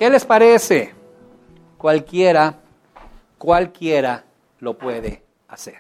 ¿Qué les parece? Cualquiera lo puede hacer.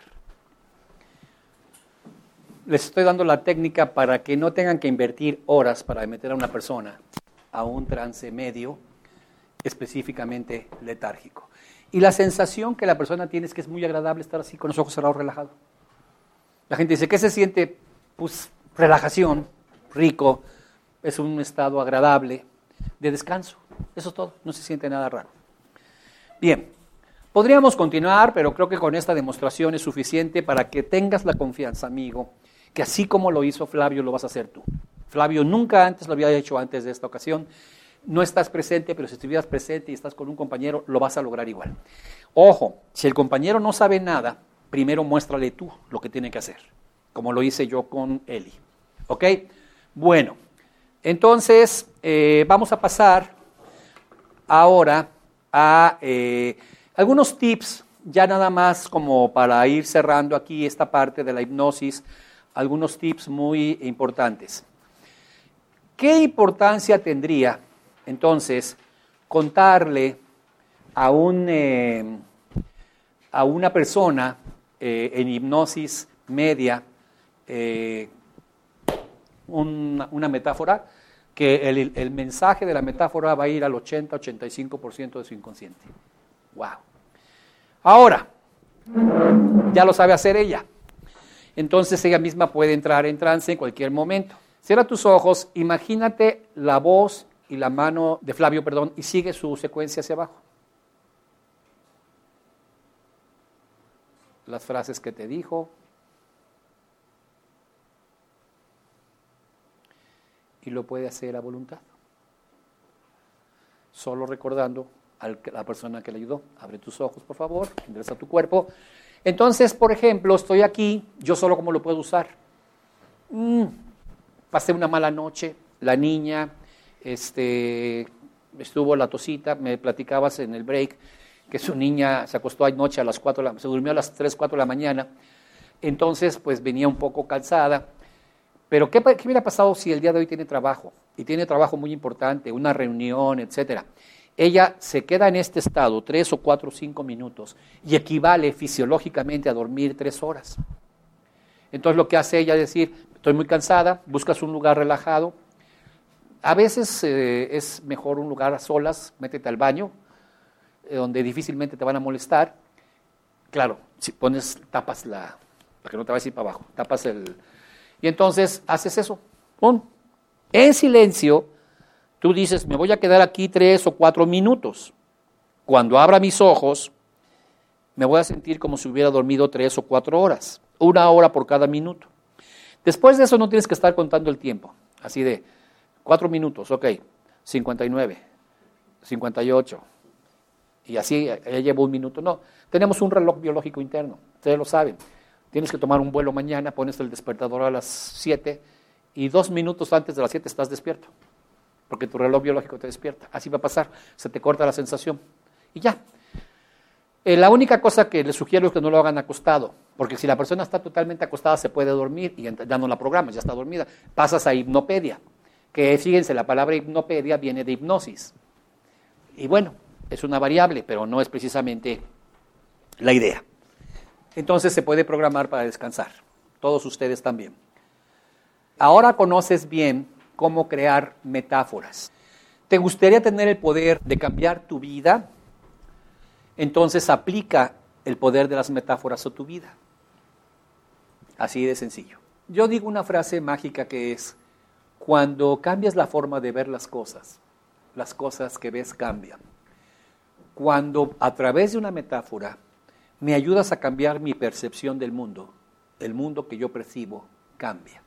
Les estoy dando la técnica para que no tengan que invertir horas para meter a una persona a un trance medio, específicamente letárgico. Y la sensación que la persona tiene es que es muy agradable estar así con los ojos cerrados, relajado. La gente dice, ¿qué se siente? Pues relajación, rico, es un estado agradable de descanso. Eso es todo, no se siente nada raro. Bien, podríamos continuar, pero creo que con esta demostración es suficiente para que tengas la confianza, amigo, que así como lo hizo Flavio, lo vas a hacer tú. Flavio nunca antes lo había hecho antes de esta ocasión. No estás presente, pero si estuvieras presente y estás con un compañero, lo vas a lograr igual. Ojo, si el compañero no sabe nada, primero muéstrale tú lo que tiene que hacer, como lo hice yo con Eli. ¿Ok? Bueno, entonces vamos a pasar ahora a algunos tips, ya nada más como para ir cerrando aquí esta parte de la hipnosis, algunos tips muy importantes. ¿Qué importancia tendría entonces contarle a una persona en hipnosis media una metáfora, que el mensaje de la metáfora va a ir al 80-85% de su inconsciente? ¡Wow! Ahora, ya lo sabe hacer ella. Entonces ella misma puede entrar en trance en cualquier momento. Cierra tus ojos, imagínate la voz y la mano de Flavio, y sigue su secuencia hacia abajo. Las frases que te dijo. Y lo puede hacer a voluntad. Solo recordando a la persona que le ayudó. Abre tus ojos, por favor, endereza tu cuerpo. Entonces, por ejemplo, estoy aquí, yo solo cómo lo puedo usar. Pasé una mala noche, la niña, estuvo la tosita, me platicabas en el break que su niña se acostó anoche a las 4, se durmió a las 3, 4 de la mañana, entonces pues venía un poco cansada, pero ¿qué hubiera pasado si el día de hoy tiene trabajo? Y tiene trabajo muy importante, una reunión, etcétera. Ella se queda en este estado 3 o 4 o 5 minutos y equivale fisiológicamente a dormir 3 horas. Entonces lo que hace ella es decir, estoy muy cansada, buscas un lugar relajado. A veces es mejor un lugar a solas, métete al baño, donde difícilmente te van a molestar. Claro, si tapas para que no te vayas a ir para abajo, y entonces haces eso, ¡pum! En silencio. Tú dices, me voy a quedar aquí 3 o 4 minutos. Cuando abra mis ojos, me voy a sentir como si hubiera dormido 3 o 4 horas. 1 hora por cada minuto. Después de eso no tienes que estar contando el tiempo. Así de 4 minutos, ok, 59, 58. Y así ella lleva 1 minuto. No, tenemos un reloj biológico interno, ustedes lo saben. Tienes que tomar un vuelo mañana, pones el despertador a las 7 y 2 minutos antes de las 7 estás despierto. Porque tu reloj biológico te despierta. Así va a pasar, se te corta la sensación. Y ya. La única cosa que les sugiero es que no lo hagan acostado, porque si la persona está totalmente acostada se puede dormir y ya no la programas, ya está dormida. Pasas a hipnopedia, que fíjense, la palabra hipnopedia viene de hipnosis. Y bueno, es una variable, pero no es precisamente la idea. Entonces se puede programar para descansar, todos ustedes también. Ahora conoces bien cómo crear metáforas. ¿Te gustaría tener el poder de cambiar tu vida? Entonces aplica el poder de las metáforas a tu vida. Así de sencillo. Yo digo una frase mágica que es, cuando cambias la forma de ver las cosas que ves cambian. Cuando a través de una metáfora me ayudas a cambiar mi percepción del mundo, el mundo que yo percibo cambia.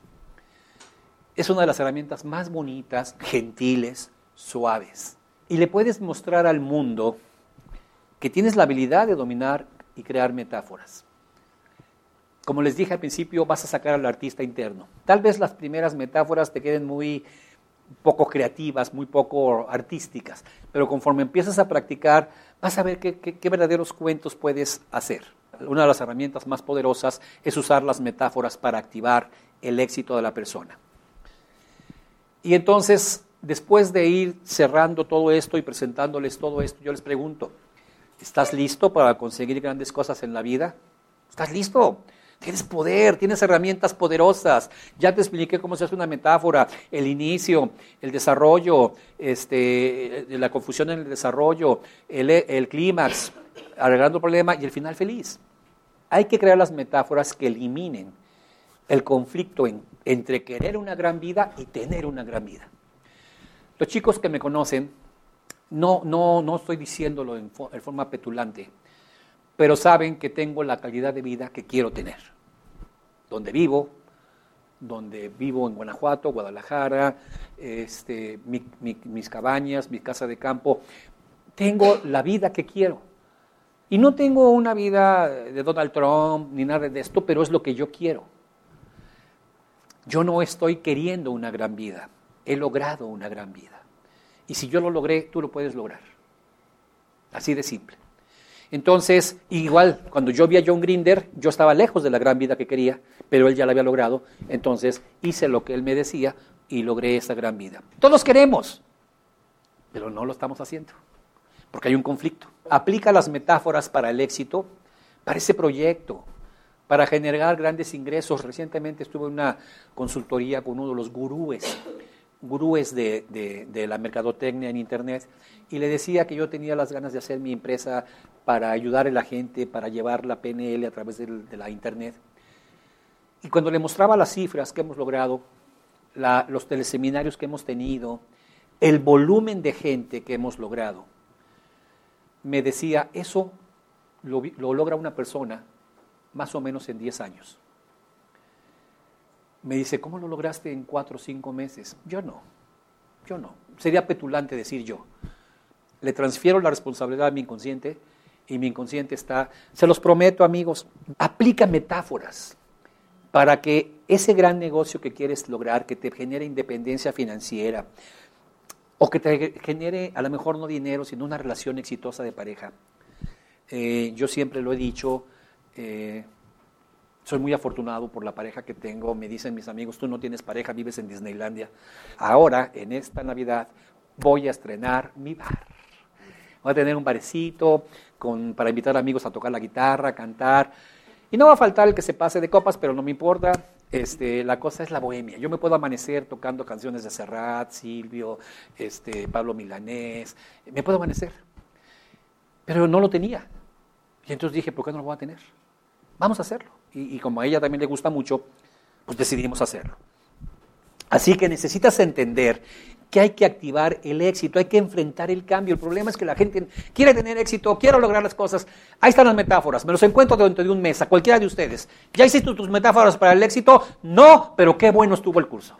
Es una de las herramientas más bonitas, gentiles, suaves. Y le puedes mostrar al mundo que tienes la habilidad de dominar y crear metáforas. Como les dije al principio, vas a sacar al artista interno. Tal vez las primeras metáforas te queden muy poco creativas, muy poco artísticas, pero conforme empiezas a practicar, vas a ver qué verdaderos cuentos puedes hacer. Una de las herramientas más poderosas es usar las metáforas para activar el éxito de la persona. Y entonces, después de ir cerrando todo esto y presentándoles todo esto, yo les pregunto, ¿estás listo para conseguir grandes cosas en la vida? ¿Estás listo? Tienes poder, tienes herramientas poderosas. Ya te expliqué cómo se hace una metáfora, el inicio, el desarrollo, la confusión en el desarrollo, el clímax, arreglando el problema y el final feliz. Hay que crear las metáforas que eliminen el conflicto entre querer una gran vida y tener una gran vida. Los chicos que me conocen, no estoy diciéndolo en forma petulante, pero saben que tengo la calidad de vida que quiero tener. Donde vivo en Guanajuato, Guadalajara, mis cabañas, mi casa de campo, tengo la vida que quiero. Y no tengo una vida de Donald Trump ni nada de esto, pero es lo que yo quiero. Yo no estoy queriendo una gran vida, he logrado una gran vida. Y si yo lo logré, tú lo puedes lograr. Así de simple. Entonces, igual, cuando yo vi a John Grinder, yo estaba lejos de la gran vida que quería, pero él ya la había logrado. Entonces, hice lo que él me decía y logré esa gran vida. Todos queremos, pero no lo estamos haciendo, porque hay un conflicto. Aplica las metáforas para el éxito, para ese proyecto, para generar grandes ingresos. Recientemente estuve en una consultoría con uno de los gurúes de la mercadotecnia en Internet, y le decía que yo tenía las ganas de hacer mi empresa para ayudar a la gente, para llevar la PNL a través de la Internet. Y cuando le mostraba las cifras que hemos logrado, los teleseminarios que hemos tenido, el volumen de gente que hemos logrado, me decía, eso lo logra una persona más o menos en 10 años. Me dice, ¿cómo lo lograste en 4 o 5 meses? Yo no. Sería petulante decir yo. Le transfiero la responsabilidad a mi inconsciente y mi inconsciente está, se los prometo amigos, aplica metáforas para que ese gran negocio que quieres lograr, que te genere independencia financiera o que te genere a lo mejor no dinero, sino una relación exitosa de pareja. Yo siempre lo he dicho, soy muy afortunado por la pareja que tengo. Me dicen mis amigos, tú no tienes pareja, vives en Disneylandia. Ahora, en esta Navidad, voy a estrenar mi bar. Voy a tener un barecito para invitar amigos a tocar la guitarra, cantar. Y no va a faltar el que se pase de copas, pero no me importa. La cosa es la bohemia. Yo me puedo amanecer tocando canciones de Serrat, Silvio, Pablo Milanés. Me puedo amanecer. Pero no lo tenía. Y entonces dije, ¿por qué no lo voy a tener? Vamos a hacerlo. Y como a ella también le gusta mucho, pues decidimos hacerlo. Así que necesitas entender que hay que activar el éxito, hay que enfrentar el cambio. El problema es que la gente quiere tener éxito, quiere lograr las cosas. Ahí están las metáforas, me los encuentro dentro de un mes, a cualquiera de ustedes. ¿Ya hiciste tus metáforas para el éxito? No, pero qué bueno estuvo el curso.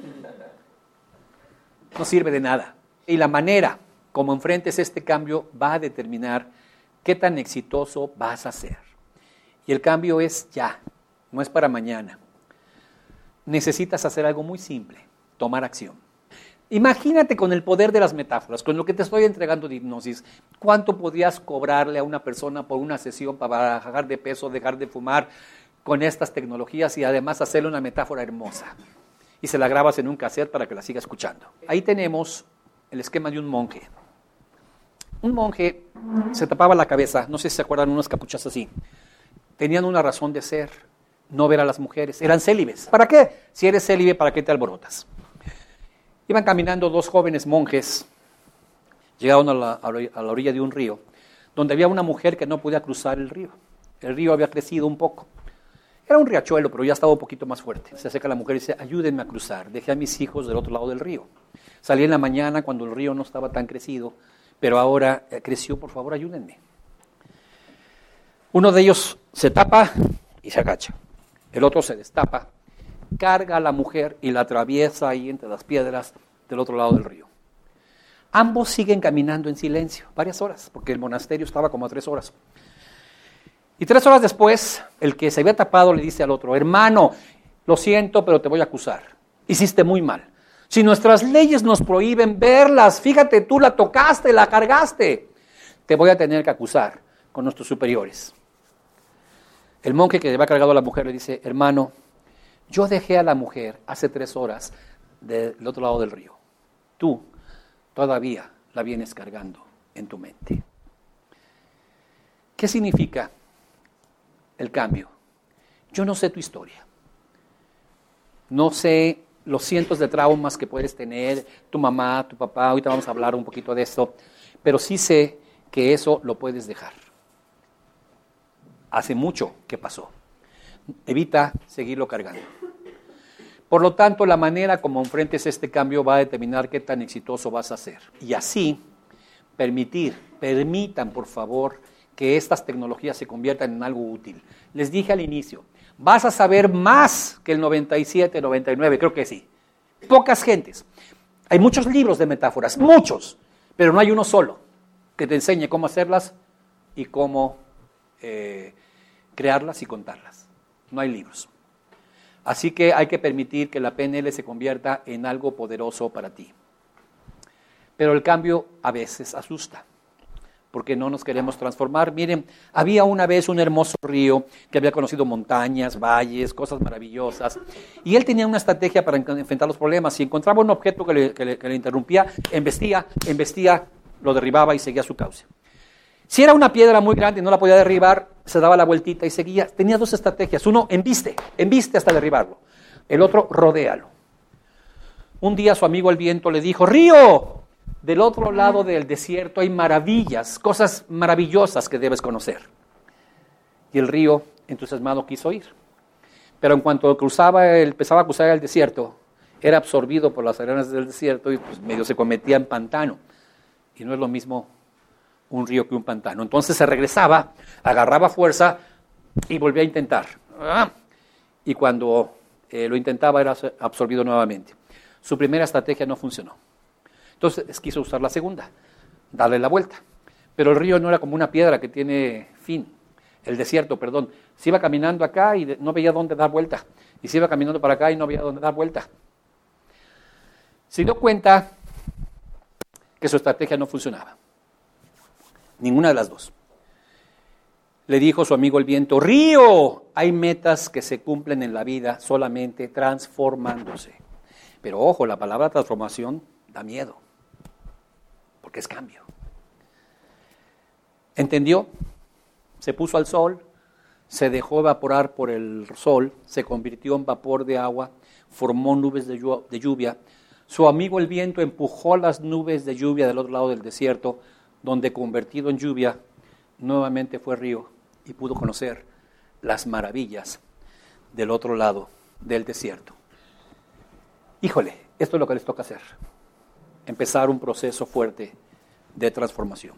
No sirve de nada. Y la manera como enfrentes este cambio va a determinar qué tan exitoso vas a ser. Y el cambio es ya, no es para mañana. Necesitas hacer algo muy simple, tomar acción. Imagínate con el poder de las metáforas, con lo que te estoy entregando de hipnosis, ¿cuánto podrías cobrarle a una persona por una sesión para bajar de peso, dejar de fumar con estas tecnologías y además hacerle una metáfora hermosa? Y se la grabas en un cassette para que la siga escuchando. Ahí tenemos el esquema de un monje. Un monje se tapaba la cabeza, no sé si se acuerdan, unas capuchas así. Tenían una razón de ser, no ver a las mujeres, eran célibes. ¿Para qué? Si eres célibe, ¿para qué te alborotas? Iban caminando 2 jóvenes monjes, llegaron a la orilla de un río, donde había una mujer que no podía cruzar el río. El río había crecido un poco. Era un riachuelo, pero ya estaba un poquito más fuerte. Se acerca la mujer y dice, ayúdenme a cruzar, dejé a mis hijos del otro lado del río. Salí en la mañana cuando el río no estaba tan crecido, pero ahora creció, por favor ayúdenme. Uno de ellos se tapa y se agacha. El otro se destapa, carga a la mujer y la atraviesa ahí entre las piedras del otro lado del río. Ambos siguen caminando en silencio, varias horas, porque el monasterio estaba como a 3 horas. Y 3 horas después, el que se había tapado le dice al otro, hermano, lo siento, pero te voy a acusar. Hiciste muy mal. Si nuestras leyes nos prohíben verlas, fíjate, tú la tocaste, la cargaste, te voy a tener que acusar con nuestros superiores. El monje que lleva cargado a la mujer le dice, hermano, yo dejé a la mujer hace 3 horas del otro lado del río. tú todavía la vienes cargando en tu mente. ¿Qué significa el cambio? Yo no sé tu historia. No sé los cientos de traumas que puedes tener, tu mamá, tu papá, ahorita vamos a hablar un poquito de esto, pero sí sé que eso lo puedes dejar. Hace mucho que pasó. Evita seguirlo cargando. Por lo tanto, la manera como enfrentes este cambio va a determinar qué tan exitoso vas a ser. Y así, permitan, por favor, que estas tecnologías se conviertan en algo útil. Les dije al inicio, vas a saber más que el 97, 99, creo que sí. Pocas gentes. Hay muchos libros de metáforas, muchos, pero no hay uno solo que te enseñe cómo hacerlas y cómo crearlas y contarlas. No hay libros. Así que hay que permitir que la PNL se convierta en algo poderoso para ti. Pero el cambio a veces asusta, porque no nos queremos transformar. Miren, había una vez un hermoso río que había conocido montañas, valles, cosas maravillosas, y él tenía una estrategia para enfrentar los problemas. Si encontraba un objeto que le interrumpía, embestía, lo derribaba y seguía su cauce. Si era una piedra muy grande y no la podía derribar, se daba la vueltita y seguía. Tenía dos estrategias. Uno, embiste hasta derribarlo. El otro, rodéalo. Un día su amigo el viento le dijo, río, del otro lado del desierto hay maravillas, cosas maravillosas que debes conocer. Y el río, entusiasmado, quiso ir. Pero en cuanto empezaba a cruzar el desierto, era absorbido por las arenas del desierto y pues medio se convertía en pantano. Y no es lo mismo un río que un pantano. Entonces se regresaba, agarraba fuerza y volvía a intentar. Y cuando lo intentaba era absorbido nuevamente. Su primera estrategia no funcionó. Entonces quiso usar la segunda, darle la vuelta. Pero el río no era como una piedra que tiene fin. El desierto, perdón. Se iba caminando acá y no veía dónde dar vuelta. Y se iba caminando para acá y no veía dónde dar vuelta. Se dio cuenta que su estrategia no funcionaba. Ninguna de las dos. Le dijo su amigo el viento, río, hay metas que se cumplen en la vida solamente transformándose. Pero ojo, la palabra transformación da miedo, porque es cambio. ¿Entendió? Se puso al sol, se dejó evaporar por el sol, se convirtió en vapor de agua, formó nubes de lluvia. Su amigo el viento empujó las nubes de lluvia del otro lado del desierto, donde convertido en lluvia, nuevamente fue río y pudo conocer las maravillas del otro lado del desierto. Híjole, esto es lo que les toca hacer, empezar un proceso fuerte de transformación.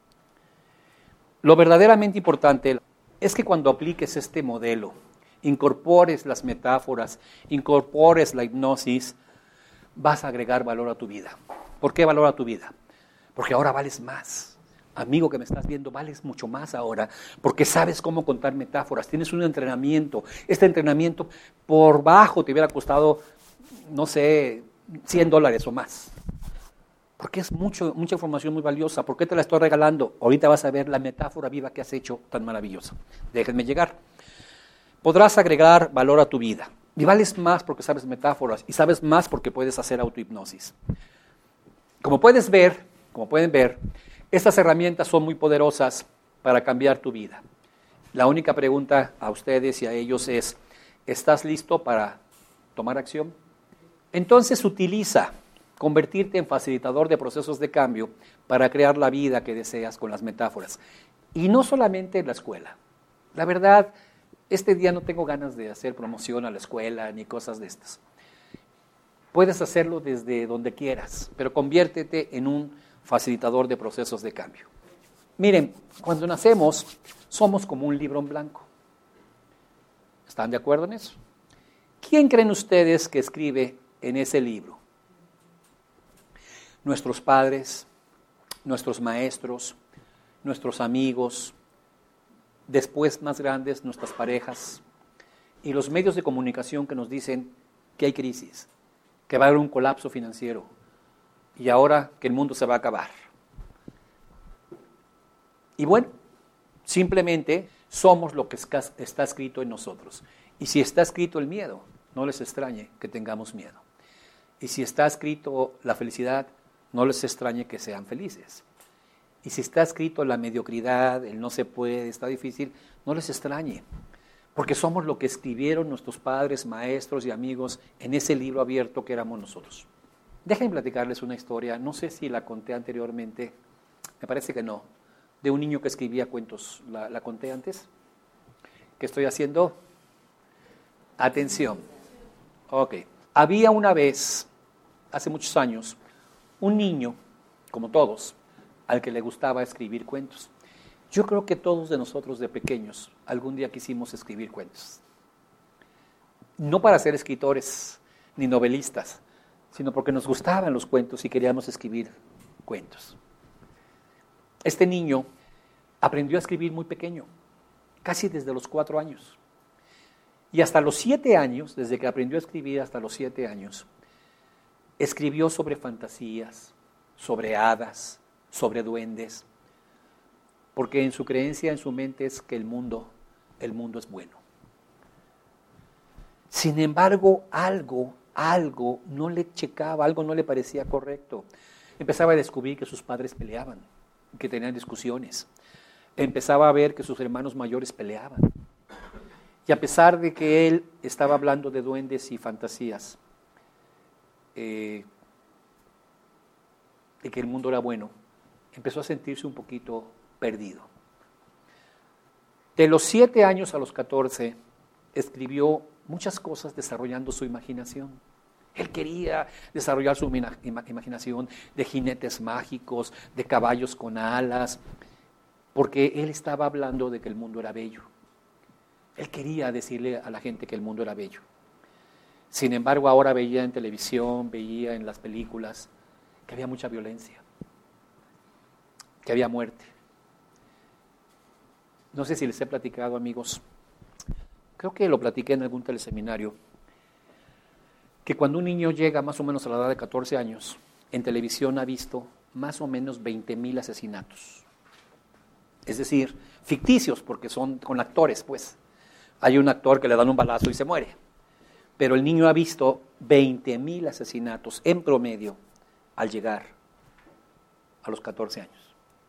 Lo verdaderamente importante es que cuando apliques este modelo, incorpores las metáforas, incorpores la hipnosis, vas a agregar valor a tu vida. ¿Por qué valor a tu vida? Porque ahora vales más. Amigo que me estás viendo, vales mucho más ahora, porque sabes cómo contar metáforas, tienes un entrenamiento. Este entrenamiento por bajo te hubiera costado, no sé, $100 o más. Porque es mucha información muy valiosa. ¿Por qué te la estoy regalando? Ahorita vas a ver la metáfora viva que has hecho tan maravillosa. Déjenme llegar. Podrás agregar valor a tu vida. Y vales más porque sabes metáforas y sabes más porque puedes hacer autohipnosis. Como pueden ver, estas herramientas son muy poderosas para cambiar tu vida. La única pregunta a ustedes y a ellos es, ¿estás listo para tomar acción? Entonces utiliza convertirte en facilitador de procesos de cambio para crear la vida que deseas con las metáforas. Y no solamente en la escuela. La verdad, este día no tengo ganas de hacer promoción a la escuela ni cosas de estas. Puedes hacerlo desde donde quieras, pero conviértete en un facilitador de procesos de cambio. Miren, cuando nacemos, somos como un libro en blanco. ¿Están de acuerdo en eso? ¿Quién creen ustedes que escribe en ese libro? Nuestros padres, nuestros maestros, nuestros amigos, después más grandes, nuestras parejas, y los medios de comunicación que nos dicen que hay crisis, que va a haber un colapso financiero, y ahora que el mundo se va a acabar. Y bueno, simplemente somos lo que está escrito en nosotros. Y si está escrito el miedo, no les extrañe que tengamos miedo. Y si está escrito la felicidad, no les extrañe que sean felices. Y si está escrito la mediocridad, el no se puede, está difícil, no les extrañe. Porque somos lo que escribieron nuestros padres, maestros y amigos en ese libro abierto que éramos nosotros. Déjenme platicarles una historia, no sé si la conté anteriormente, me parece que no, de un niño que escribía cuentos. ¿La conté antes? ¿Qué estoy haciendo? Atención. Ok. Había una vez, hace muchos años, un niño, como todos, al que le gustaba escribir cuentos. Yo creo que todos de nosotros de pequeños algún día quisimos escribir cuentos. No para ser escritores ni novelistas, sino porque nos gustaban los cuentos y queríamos escribir cuentos. Este niño aprendió a escribir muy pequeño, casi desde los 4 años. Y hasta los 7 años, desde que aprendió a escribir hasta los 7 años, escribió sobre fantasías, sobre hadas, sobre duendes, porque en su creencia, en su mente es que el mundo es bueno. Sin embargo, algo no le checaba, algo no le parecía correcto. Empezaba a descubrir que sus padres peleaban, que tenían discusiones. Empezaba a ver que sus hermanos mayores peleaban. Y a pesar de que él estaba hablando de duendes y fantasías, de que el mundo era bueno, empezó a sentirse un poquito perdido. De los 7 años a los 14, escribió muchas cosas desarrollando su imaginación. Él quería desarrollar su imaginación de jinetes mágicos, de caballos con alas, porque él estaba hablando de que el mundo era bello. Él quería decirle a la gente que el mundo era bello. Sin embargo, ahora veía en televisión, veía en las películas que había mucha violencia, que había muerte. No sé si les he platicado, amigos, creo que lo platiqué en algún teleseminario, que cuando un niño llega más o menos a la edad de 14 años, en televisión ha visto más o menos 20,000 asesinatos. Es decir, ficticios, porque son con actores, pues. Hay un actor que le dan un balazo y se muere. Pero el niño ha visto 20,000 asesinatos en promedio al llegar a los 14 años.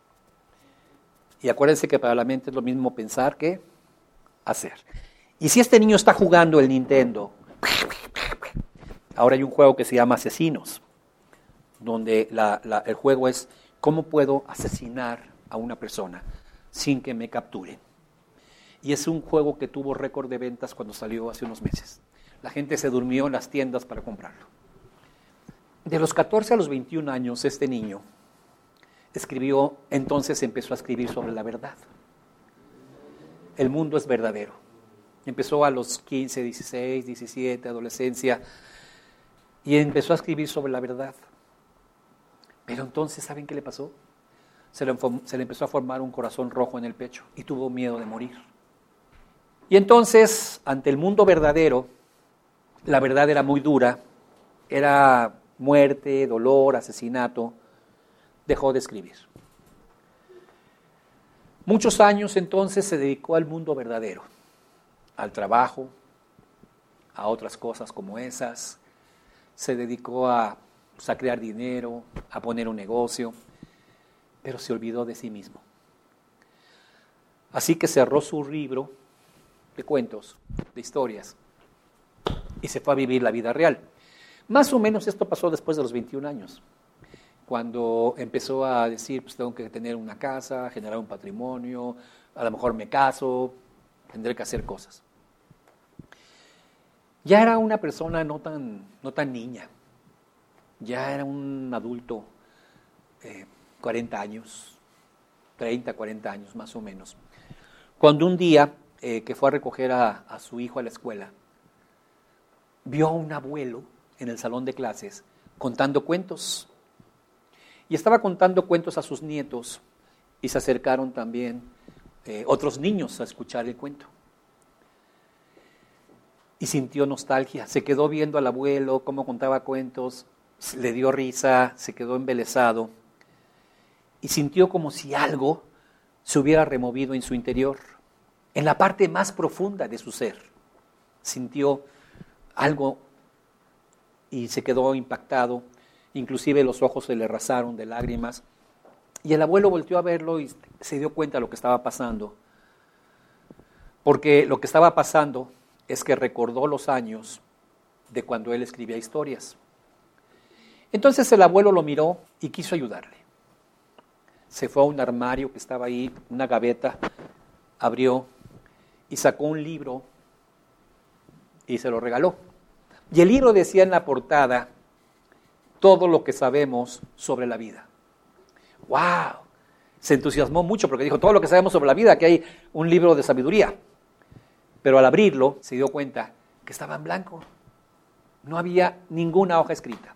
Y acuérdense que para la mente es lo mismo pensar que hacer. Y si este niño está jugando el Nintendo, ahora hay un juego que se llama Asesinos, donde el juego es cómo puedo asesinar a una persona sin que me capturen. Y es un juego que tuvo récord de ventas cuando salió hace unos meses. La gente se durmió en las tiendas para comprarlo. De los 14 a los 21 años, este niño escribió, entonces empezó a escribir sobre la verdad. El mundo es verdadero. Empezó a los 15, 16, 17, adolescencia, y empezó a escribir sobre la verdad. Pero entonces, ¿saben qué le pasó? Se le empezó a formar un corazón rojo en el pecho y tuvo miedo de morir. Y entonces, ante el mundo verdadero, la verdad era muy dura, era muerte, dolor, asesinato, dejó de escribir. Muchos años entonces se dedicó al mundo verdadero, al trabajo, a otras cosas como esas, se dedicó a crear dinero, a poner un negocio, pero se olvidó de sí mismo. Así que cerró su libro de cuentos, de historias, y se fue a vivir la vida real. Más o menos esto pasó después de los 21 años, cuando empezó a decir, pues tengo que tener una casa, generar un patrimonio, a lo mejor me caso, tendré que hacer cosas. Ya era una persona no tan niña, ya era un adulto, 40 años, 30, 40 años más o menos, cuando un día que fue a recoger a su hijo a la escuela, vio a un abuelo en el salón de clases contando cuentos. Y estaba contando cuentos a sus nietos y se acercaron también otros niños a escuchar el cuento. Y sintió nostalgia, se quedó viendo al abuelo, cómo contaba cuentos, le dio risa, se quedó embelesado y sintió como si algo se hubiera removido en su interior, en la parte más profunda de su ser. Sintió algo y se quedó impactado, inclusive los ojos se le rasaron de lágrimas, y el abuelo volteó a verlo y se dio cuenta de lo que estaba pasando, porque lo que estaba pasando es que recordó los años de cuando él escribía historias. Entonces el abuelo lo miró y quiso ayudarle. Se fue a un armario que estaba ahí, una gaveta, abrió y sacó un libro y se lo regaló. Y el libro decía en la portada todo lo que sabemos sobre la vida. ¡Wow! Se entusiasmó mucho porque dijo todo lo que sabemos sobre la vida, que hay un libro de sabiduría. Pero al abrirlo se dio cuenta que estaba en blanco. No había ninguna hoja escrita.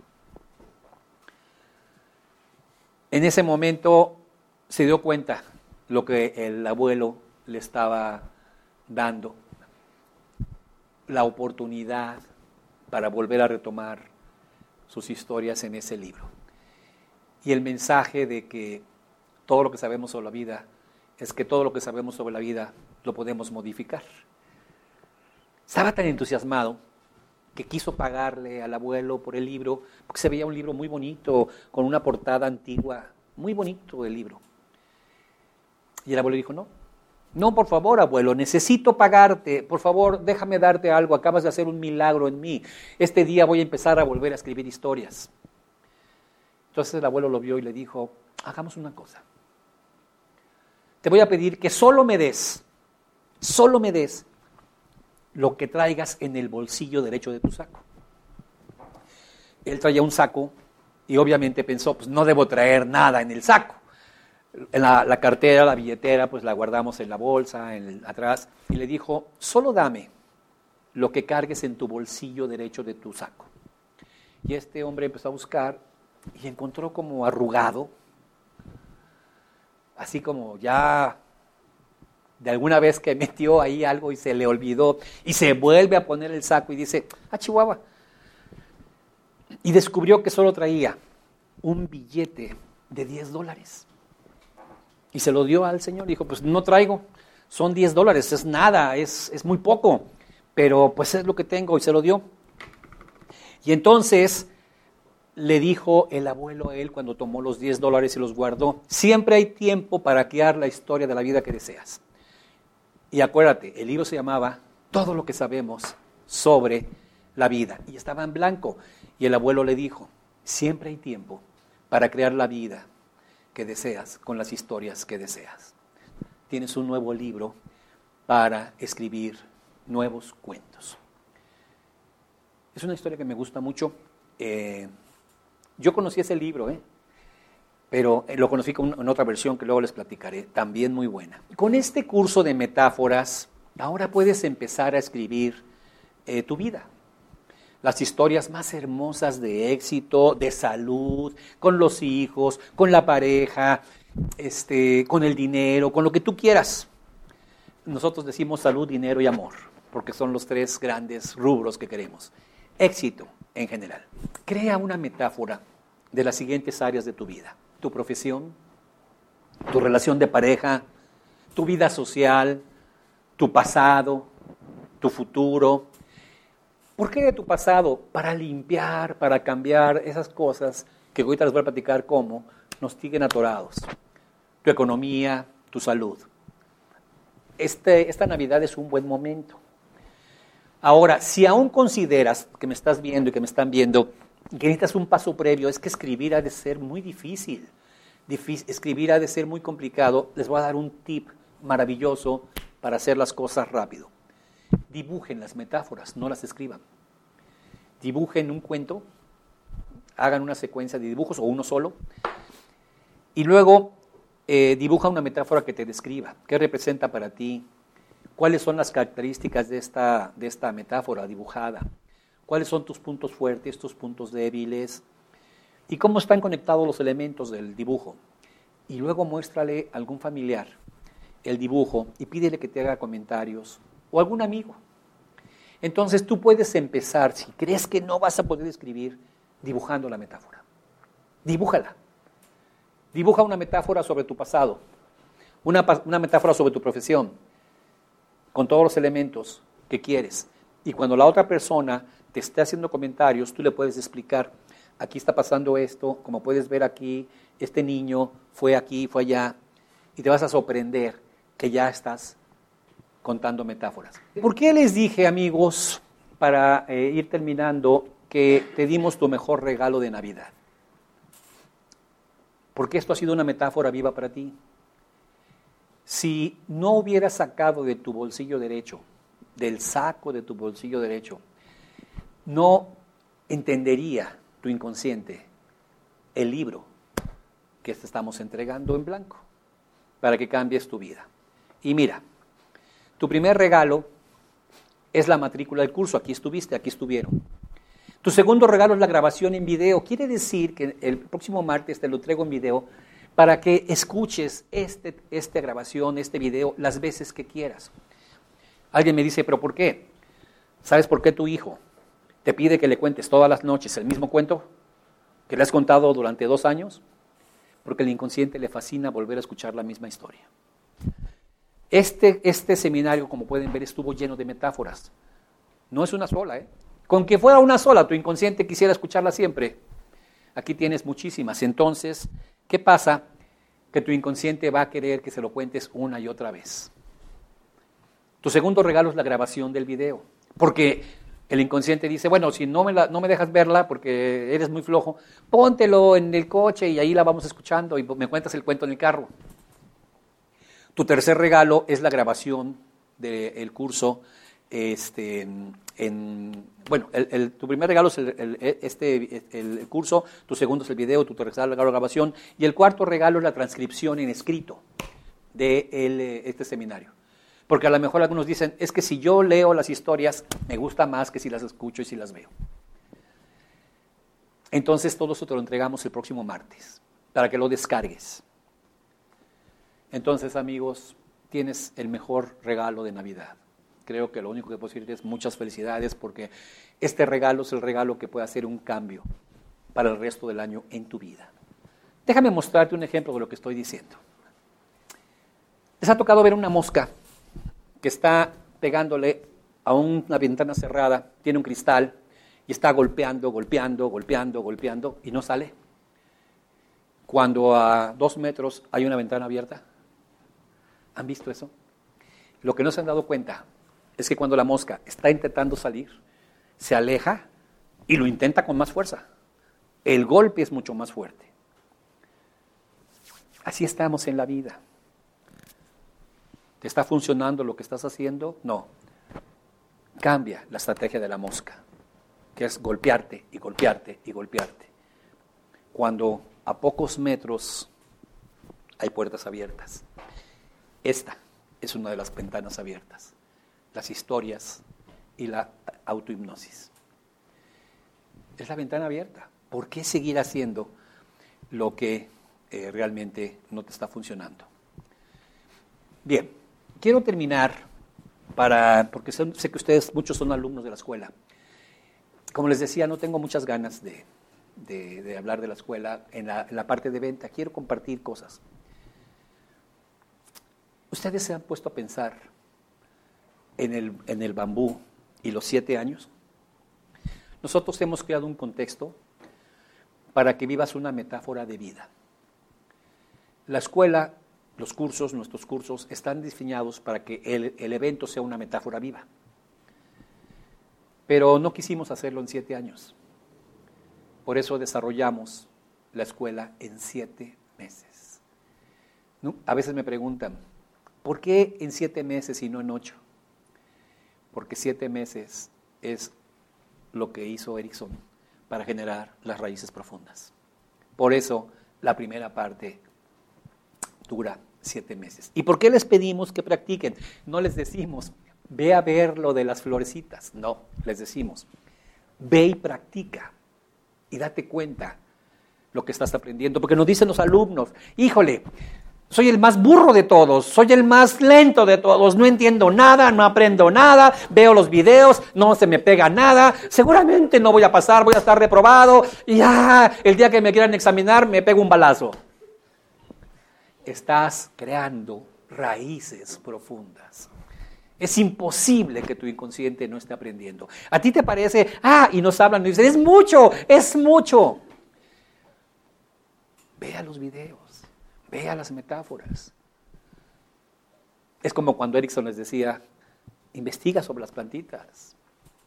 En ese momento se dio cuenta lo que el abuelo le estaba dando, la oportunidad para volver a retomar sus historias en ese libro. Y el mensaje de que todo lo que sabemos sobre la vida es que todo lo que sabemos sobre la vida lo podemos modificar. Estaba tan entusiasmado que quiso pagarle al abuelo por el libro, porque se veía un libro muy bonito, con una portada antigua, muy bonito el libro. Y el abuelo dijo, no, por favor, abuelo, necesito pagarte, por favor, déjame darte algo, acabas de hacer un milagro en mí, este día voy a empezar a volver a escribir historias. Entonces el abuelo lo vio y le dijo, hagamos una cosa, te voy a pedir que solo me des lo que traigas en el bolsillo derecho de tu saco. Él traía un saco y obviamente pensó, pues no debo traer nada en el saco. En la cartera, la billetera, pues la guardamos en la bolsa, atrás. Y le dijo, solo dame lo que cargues en tu bolsillo derecho de tu saco. Y este hombre empezó a buscar y encontró como arrugado, así como ya de alguna vez que metió ahí algo y se le olvidó, y se vuelve a poner el saco y dice, Chihuahua. Y descubrió que solo traía un billete de $10. Y se lo dio al señor, dijo, pues no traigo, son $10, es nada, es muy poco, pero pues es lo que tengo, y se lo dio. Y entonces le dijo el abuelo a él cuando tomó los $10 y los guardó, siempre hay tiempo para crear la historia de la vida que deseas. Y acuérdate, el libro se llamaba Todo lo que sabemos sobre la vida, y estaba en blanco. Y el abuelo le dijo, siempre hay tiempo para crear la vida que deseas con las historias que deseas. Tienes un nuevo libro para escribir nuevos cuentos. Es una historia que me gusta mucho. Yo conocí ese libro, pero lo conocí en otra versión que luego les platicaré, también muy buena. Con este curso de metáforas, ahora puedes empezar a escribir tu vida. Las historias más hermosas de éxito, de salud, con los hijos, con la pareja, con el dinero, con lo que tú quieras. Nosotros decimos salud, dinero y amor, porque son los 3 grandes rubros que queremos. Éxito en general. Crea una metáfora de las siguientes áreas de tu vida. Tu profesión, tu relación de pareja, tu vida social, tu pasado, tu futuro. ¿Por qué de tu pasado? Para limpiar, para cambiar esas cosas que ahorita les voy a platicar cómo nos siguen atorados. Tu economía, tu salud. Esta Navidad es un buen momento. Ahora, si aún consideras que me estás viendo y que me están viendo, que necesitas un paso previo, es que escribir ha de ser muy difícil. Escribir ha de ser muy complicado. Les voy a dar un tip maravilloso para hacer las cosas rápido. Dibujen las metáforas, no las escriban. Dibujen un cuento, hagan una secuencia de dibujos o uno solo, y luego dibuja una metáfora que te describa. ¿Qué representa para ti? ¿Cuáles son las características de esta metáfora dibujada? ¿Cuáles son tus puntos fuertes, tus puntos débiles? ¿Y cómo están conectados los elementos del dibujo? Y luego muéstrale a algún familiar el dibujo y pídele que te haga comentarios, o algún amigo. Entonces tú puedes empezar, si crees que no vas a poder escribir, dibujando la metáfora. Dibújala. Dibuja una metáfora sobre tu pasado, una metáfora sobre tu profesión, con todos los elementos que quieres. Y cuando la otra persona te esté haciendo comentarios, tú le puedes explicar, aquí está pasando esto, como puedes ver aquí, este niño fue aquí, fue allá, y te vas a sorprender que ya estás contando metáforas. ¿Por qué les dije, amigos, para ir terminando, que te dimos tu mejor regalo de Navidad? Porque esto ha sido una metáfora viva para ti. Si no hubieras sacado de tu bolsillo derecho, del saco de tu bolsillo derecho, no entendería tu inconsciente el libro que te estamos entregando en blanco para que cambies tu vida. Y mira, tu primer regalo es la matrícula del curso. Aquí estuviste, aquí estuvieron. Tu segundo regalo es la grabación en video. Quiere decir que el próximo martes te lo traigo en video para que escuches esta grabación, este video, las veces que quieras. Alguien me dice, ¿pero por qué? ¿Sabes por qué tu hijo te pide que le cuentes todas las noches el mismo cuento que le has contado durante 2 años? Porque al inconsciente le fascina volver a escuchar la misma historia. Este seminario, como pueden ver, estuvo lleno de metáforas. No es una sola, ¿eh? Con que fuera una sola, tu inconsciente quisiera escucharla siempre. Aquí tienes muchísimas. Entonces, ¿qué pasa? Que tu inconsciente va a querer que se lo cuentes una y otra vez. Tu segundo regalo es la grabación del video. Porque el inconsciente dice, bueno, si no me dejas verla porque eres muy flojo, póntelo en el coche y ahí la vamos escuchando y me cuentas el cuento en el carro. Tu tercer regalo es la grabación del curso. Tu primer regalo es el curso, tu segundo es el video, tu tercer regalo es la grabación, y el cuarto regalo es la transcripción en escrito de este seminario. Porque a lo mejor algunos dicen, es que si yo leo las historias, me gusta más que si las escucho y si las veo. Entonces todo eso te lo entregamos el próximo martes, para que lo descargues. Entonces, amigos, tienes el mejor regalo de Navidad. Creo que lo único que puedo decirte es muchas felicidades, porque este regalo es el regalo que puede hacer un cambio para el resto del año en tu vida. Déjame mostrarte un ejemplo de lo que estoy diciendo. ¿Les ha tocado ver una mosca que está pegándole a una ventana cerrada, tiene un cristal y está golpeando y no sale? Cuando a 2 metros hay una ventana abierta. ¿Han visto eso? Lo que no se han dado cuenta es que cuando la mosca está intentando salir, se aleja y lo intenta con más fuerza. El golpe es mucho más fuerte. Así estamos en la vida. ¿Te está funcionando lo que estás haciendo? No. Cambia la estrategia de la mosca, que es golpearte y golpearte y golpearte. Cuando a pocos metros hay puertas abiertas. Esta es una de las ventanas abiertas, las historias y la autohipnosis. Es la ventana abierta. ¿Por qué seguir haciendo lo que realmente no te está funcionando? Bien, quiero terminar porque sé que ustedes, muchos son alumnos de la escuela. Como les decía, no tengo muchas ganas de hablar de la escuela en la parte de venta. Quiero compartir cosas. ¿Ustedes se han puesto a pensar en el bambú y los 7 años? Nosotros hemos creado un contexto para que vivas una metáfora de vida. La escuela, nuestros cursos, están diseñados para que el evento sea una metáfora viva. Pero no quisimos hacerlo en 7 años. Por eso desarrollamos la escuela en 7 meses. ¿No? A veces me preguntan, ¿por qué en 7 meses y no en 8? Porque 7 meses es lo que hizo Erickson para generar las raíces profundas. Por eso la primera parte dura 7 meses. ¿Y por qué les pedimos que practiquen? No les decimos, ve a ver lo de las florecitas. No, les decimos, ve y practica y date cuenta lo que estás aprendiendo. Porque nos dicen los alumnos, híjole, soy el más burro de todos, soy el más lento de todos, no entiendo nada, no aprendo nada, veo los videos, no se me pega nada, seguramente no voy a pasar, voy a estar reprobado y el día que me quieran examinar me pego un balazo. Estás creando raíces profundas. Es imposible que tu inconsciente no esté aprendiendo. A ti te parece, y nos hablan y dicen, es mucho. Vea los videos, vea las metáforas. Es como cuando Erickson les decía, investiga sobre las plantitas.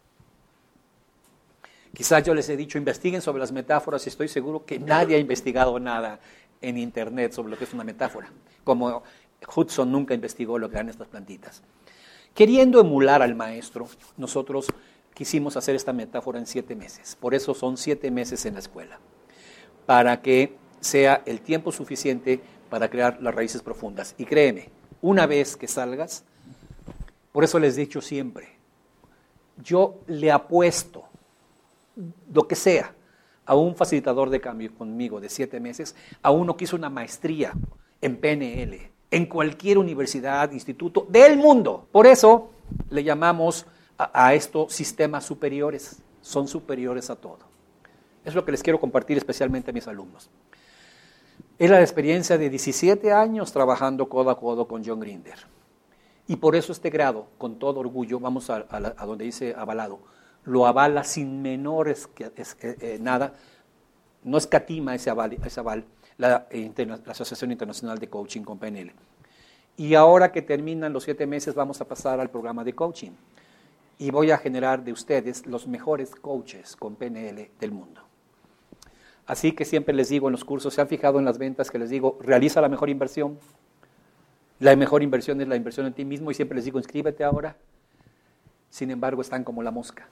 Quizás yo les he dicho, investiguen sobre las metáforas y estoy seguro que nadie ha investigado nada en internet sobre lo que es una metáfora. Como Hudson nunca investigó lo que eran estas plantitas. Queriendo emular al maestro, nosotros quisimos hacer esta metáfora en 7 meses. Por eso son 7 meses en la escuela. Para que sea el tiempo suficiente para crear las raíces profundas. Y créeme, una vez que salgas, por eso les he dicho siempre, yo le apuesto lo que sea a un facilitador de cambio conmigo de 7 meses, a uno que hizo una maestría en PNL, en cualquier universidad, instituto del mundo. Por eso le llamamos a estos sistemas superiores, son superiores a todo. Es lo que les quiero compartir especialmente a mis alumnos. Es la experiencia de 17 años trabajando codo a codo con John Grinder. Y por eso este grado, con todo orgullo, vamos a donde dice avalado, lo avala sin menores nada, no escatima ese aval la Asociación Internacional de Coaching con PNL. Y ahora que terminan los 7 meses vamos a pasar al programa de coaching. Y voy a generar de ustedes los mejores coaches con PNL del mundo. Así que siempre les digo en los cursos, ¿se han fijado en las ventas que les digo, realiza la mejor inversión? La mejor inversión es la inversión en ti mismo y siempre les digo, inscríbete ahora. Sin embargo, están como la mosca.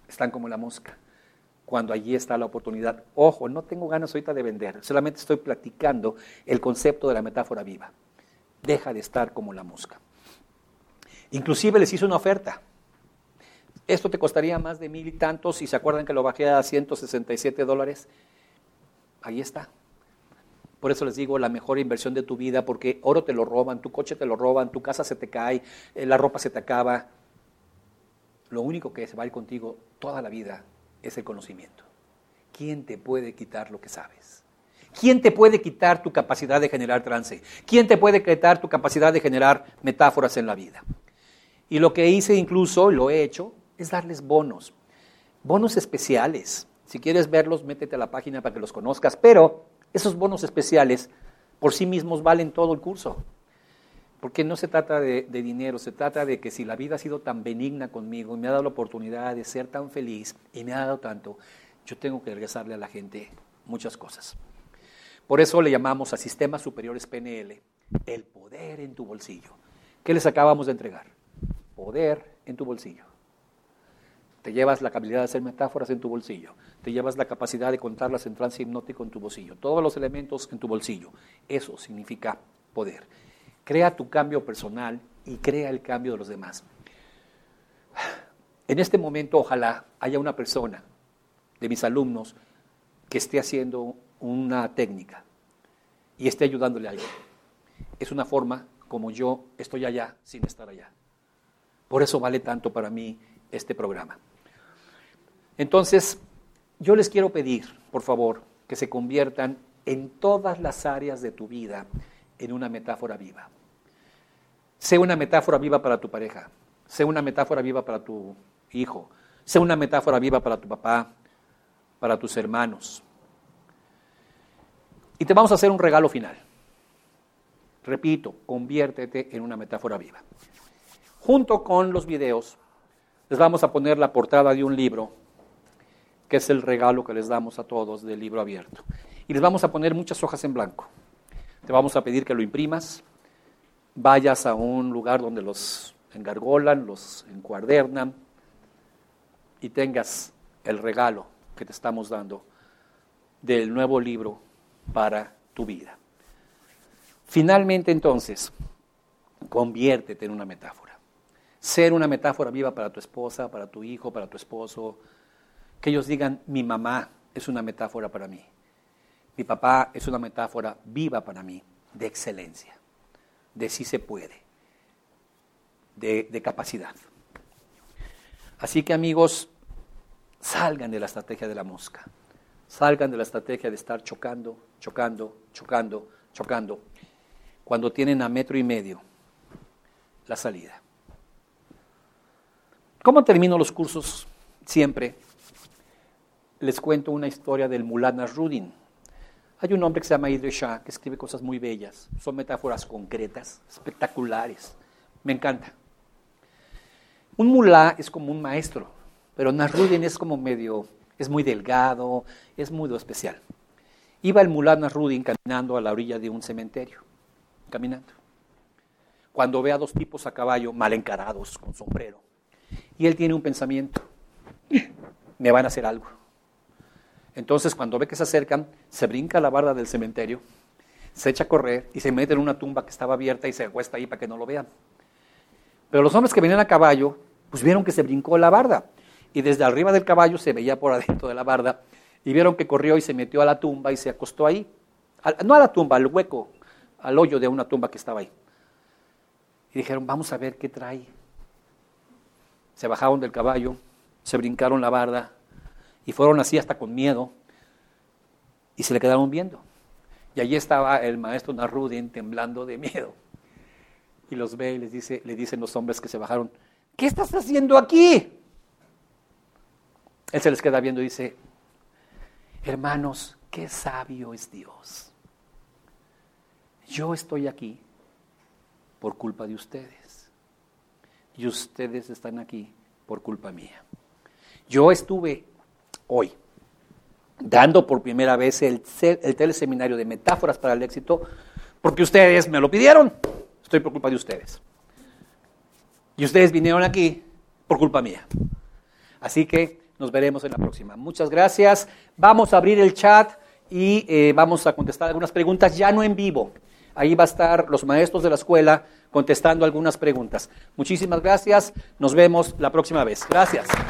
Cuando allí está la oportunidad. Ojo, no tengo ganas ahorita de vender, solamente estoy platicando el concepto de la metáfora viva. Deja de estar como la mosca. Inclusive les hice una oferta. Esto te costaría más de 1,000 y tantos, y se acuerdan que lo bajé a $167. Ahí está. Por eso les digo, la mejor inversión de tu vida, porque oro te lo roban, tu coche te lo roban, tu casa se te cae, la ropa se te acaba. Lo único que se va a ir contigo toda la vida es el conocimiento. ¿Quién te puede quitar lo que sabes? ¿Quién te puede quitar tu capacidad de generar trance? ¿Quién te puede quitar tu capacidad de generar metáforas en la vida? Y lo que hice incluso, lo he hecho, es darles bonos especiales. Si quieres verlos, métete a la página para que los conozcas, pero esos bonos especiales por sí mismos valen todo el curso. Porque no se trata de dinero, se trata de que si la vida ha sido tan benigna conmigo y me ha dado la oportunidad de ser tan feliz y me ha dado tanto, yo tengo que regresarle a la gente muchas cosas. Por eso le llamamos a Sistemas Superiores PNL el poder en tu bolsillo. ¿Qué les acabamos de entregar? Poder en tu bolsillo. Te llevas la habilidad de hacer metáforas en tu bolsillo. Te llevas la capacidad de contarlas en trance hipnótico en tu bolsillo. Todos los elementos en tu bolsillo. Eso significa poder. Crea tu cambio personal y crea el cambio de los demás. En este momento, ojalá haya una persona de mis alumnos que esté haciendo una técnica y esté ayudándole a alguien. Es una forma como yo estoy allá sin estar allá. Por eso vale tanto para mí este programa. Entonces, yo les quiero pedir, por favor, que se conviertan en todas las áreas de tu vida en una metáfora viva. Sé una metáfora viva para tu pareja, sé una metáfora viva para tu hijo, sé una metáfora viva para tu papá, para tus hermanos. Y te vamos a hacer un regalo final. Repito, conviértete en una metáfora viva. Junto con los videos, les vamos a poner la portada de un libro, que es el regalo que les damos a todos del libro abierto. Y les vamos a poner muchas hojas en blanco. Te vamos a pedir que lo imprimas, vayas a un lugar donde los engargolan, los encuadernan y tengas el regalo que te estamos dando del nuevo libro para tu vida. Finalmente, entonces, conviértete en una metáfora. Ser una metáfora viva para tu esposa, para tu hijo, para tu esposo. Que ellos digan, mi mamá es una metáfora para mí. Mi papá es una metáfora viva para mí, de excelencia, de sí se puede, de capacidad. Así que, amigos, salgan de la estrategia de la mosca. Salgan de la estrategia de estar chocando. Cuando tienen a 1,5 metros la salida. ¿Cómo termino los cursos? Siempre les cuento una historia del Mullah Nasruddin. Hay un hombre que se llama Idries Shah que escribe cosas muy bellas. Son metáforas concretas, espectaculares. Me encanta. Un mulá es como un maestro, pero Nasruddin es como es muy delgado, es muy especial. Iba el mulá Nasruddin caminando a la orilla de un cementerio, caminando. Cuando ve a dos tipos a caballo, mal encarados, con sombrero, y él tiene un pensamiento, me van a hacer algo. Entonces, cuando ve que se acercan, se brinca a la barda del cementerio, se echa a correr y se mete en una tumba que estaba abierta y se acuesta ahí para que no lo vean. Pero los hombres que venían a caballo, pues vieron que se brincó la barda. Y desde arriba del caballo se veía por adentro de la barda. Y vieron que corrió y se metió a la tumba y se acostó ahí. No a la tumba, al hueco, al hoyo de una tumba que estaba ahí. Y dijeron, vamos a ver qué trae. Se bajaron del caballo, se brincaron la barda y fueron así hasta con miedo. Y se le quedaron viendo. Y allí estaba el maestro Nasruddin temblando de miedo. Y los ve y le dicen los hombres que se bajaron, ¿qué estás haciendo aquí? Él se les queda viendo y dice, hermanos, qué sabio es Dios. Yo estoy aquí por culpa de ustedes. Y ustedes están aquí por culpa mía. Yo estuve hoy dando por primera vez el teleseminario de metáforas para el éxito porque ustedes me lo pidieron. Estoy por culpa de ustedes. Y ustedes vinieron aquí por culpa mía. Así que nos veremos en la próxima. Muchas gracias. Vamos a abrir el chat y vamos a contestar algunas preguntas, ya no en vivo. Ahí va a estar los maestros de la escuela contestando algunas preguntas. Muchísimas gracias. Nos vemos la próxima vez. Gracias.